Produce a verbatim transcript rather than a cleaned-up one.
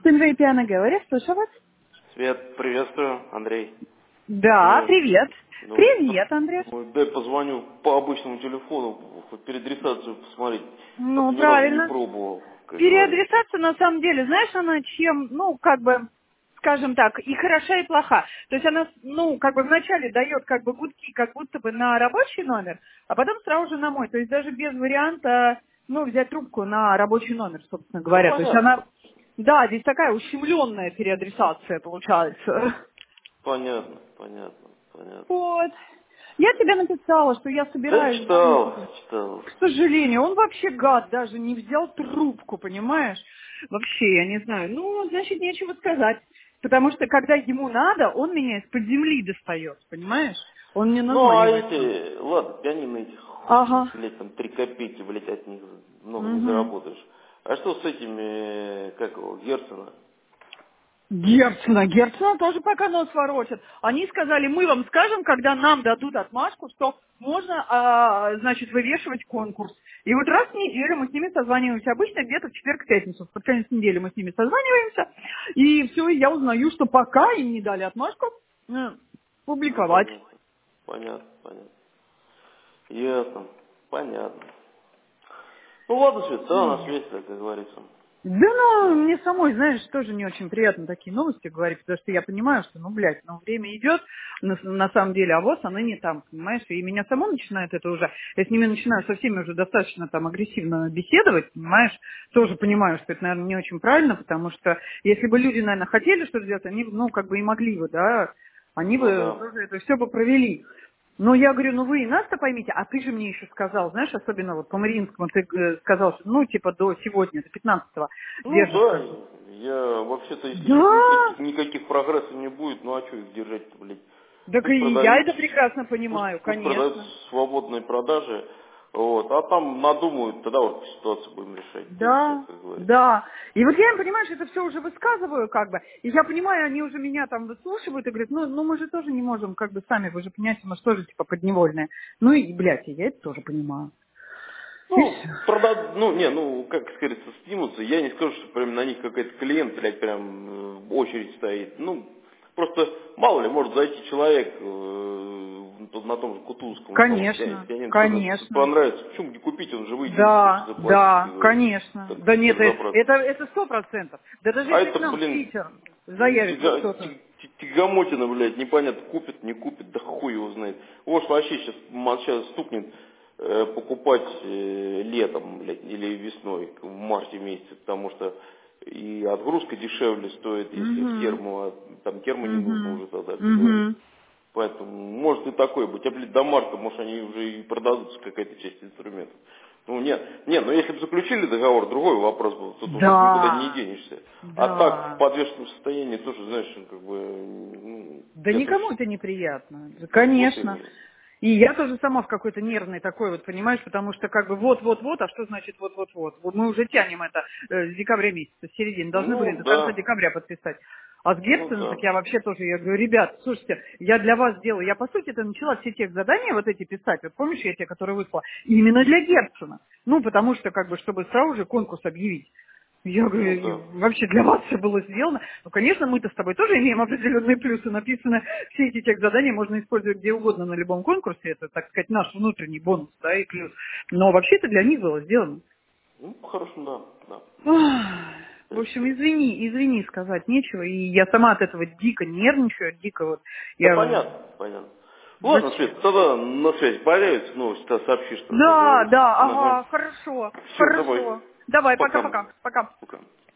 Синжей Пиано говорит, слышу вас. Свет, приветствую, Андрей. Да, Ну, привет. ну, Привет, Андрей. ну, дай позвоню по обычному телефону, хоть переадресацию посмотреть. А Ну, то ни разу не правильно. пробовал, как говорится. Переадресация, на самом деле, знаешь, она чем, ну, как бы, скажем так, и хороша, и плоха. То есть она, ну, как бы вначале дает как бы гудки, как будто бы на рабочий номер, а потом сразу же на мой. То есть даже без варианта, ну, взять трубку на рабочий номер, собственно Ну, говоря. То есть понятно. она, да, здесь такая ущемленная переадресация получается. Понятно, понятно, понятно. Вот. Я тебе написала, что я Да, собираюсь звонить. читал, читал. К сожалению, он вообще гад даже не взял трубку, понимаешь? Вообще, я не знаю. Ну, значит, нечего сказать. Потому что, когда ему надо, он меня из-под земли достает, понимаешь? Он мне Ну, а названивается. эти, ладно, пианино этих, Ага. блядь, там три копейки, блядь, от них много не Угу. заработаешь. А что с этими, как его, Герцена? Герцена. Герцена тоже пока нос воротят. Они сказали, мы вам скажем, когда нам дадут отмашку, что можно, а, значит, вывешивать конкурс. И вот раз в неделю мы с ними созваниваемся. Обычно где-то в четверг-пятницу. Под конец недели мы с ними созваниваемся. И все, и я узнаю, что пока им не дали отмашку э, Ну, публиковать. понятно, понятно, понятно. Ясно, понятно. Ну ладно, Свет, да, на связи, как говорится. Да, ну, Да. мне самой, знаешь, тоже не очень приятно такие новости говорить, потому что я понимаю, что, ну, блядь, ну, время идет, на, на самом деле, а вот она не там, понимаешь, и меня само начинает это уже, я с ними начинаю со всеми уже достаточно там агрессивно беседовать, понимаешь, тоже понимаю, что это, наверное, не очень правильно, потому что если бы люди, наверное, хотели что-то сделать, они, ну, как бы и могли бы, да, они Ну бы да. тоже это все бы провели. Но я говорю, ну вы и нас-то поймите, а ты же мне еще сказал, знаешь, особенно вот по Мариинскому, ты э, сказал, что ну типа до сегодня, до пятнадцатого Ну да, держится. я вообще-то, если сейчас Да, никаких, никаких прогрессов не будет, ну а что их держать-то, блядь? так Пусть и я продают, это прекрасно пусть, понимаю, пусть продают конечно. в свободной продаже, вот, а там надумают, тогда вот ситуацию будем решать, да и все, Да, как говорится. да. И вот я им, понимаешь, это все уже высказываю, как бы, и я понимаю, они уже меня там выслушивают и говорят, ну, ну мы же тоже не можем, как бы сами, вы же понимаете, мы же тоже типа подневольные. Ну и, блядь, и я это тоже понимаю. И Ну, все. продать, ну, не, ну, как сказать, снимутся, я не скажу, что прям на них какой-то клиент, блядь, прям э, очередь стоит. Ну, просто, мало ли, может зайти человек э, тут на том же Кутузском, условно, пианино, Конечно, пианино, что-то конечно. понравится, почему не купить, он же выйдет, не хочет Да, заплатить, как да, говорится, конечно. так Да нет, сказать, э- разобраться. это это сто процентов. Да даже А если к это, нам в блин, Питер заявится тяга- кто-то. ти- ти- тягомотина, блядь, непонятно, купит, не купит, да хуй его знает. Вот вообще сейчас, сейчас стукнет э, покупать э, летом, блядь, или весной, в марте месяце, потому что и отгрузка дешевле стоит, если в Угу, термо, а там термо не нужно угу, уже тогда, как говорится. угу. Поэтому может и такое быть. А, блядь, до марта, может, они уже и продадутся, какая-то часть инструментов. Ну, нет, нет, но если бы заключили договор, другой вопрос был, тут уже никуда не Да, денешься. А так, в да. подвешенном состоянии тоже, знаешь, как бы, ну, Да я тоже, никому это неприятно. Да, вот конечно. именно. И я тоже сама в какой-то нервной такой, вот понимаешь, потому что как бы вот-вот-вот, а что значит вот-вот-вот? Вот мы уже тянем это э, с декабря месяца, с середины, должны были Ну, до конца да, декабря подписать. А с ну, Герценом, так да. я вообще тоже, я говорю, ребят, слушайте, я для вас делаю, я по сути это начала все тех задания вот эти писать, вот помнишь, я те, которые выслала, именно для Герцена. Ну, потому что, как бы, чтобы сразу же конкурс объявить. Я Ну, говорю, да. вообще для вас все было сделано. Ну, конечно, мы-то с тобой тоже имеем определенные плюсы. Написано, все эти тех задания можно использовать где угодно на любом конкурсе. Это, так сказать, наш внутренний бонус, да, и плюс. Но вообще это для них было сделано. Ну, по-хорошему, да, да. Ах, в Так общем, что, извини, извини, сказать нечего. И я сама от этого дико нервничаю, дико вот. да Я... понятно, понятно. Ладно, Зачем? Свет, тогда на связи появится новость, тогда сообщишь, что, как Да, говорится. да, Ага. ага, хорошо, Все, давай. хорошо. Давай, Пока. пока-пока, пока. Пока.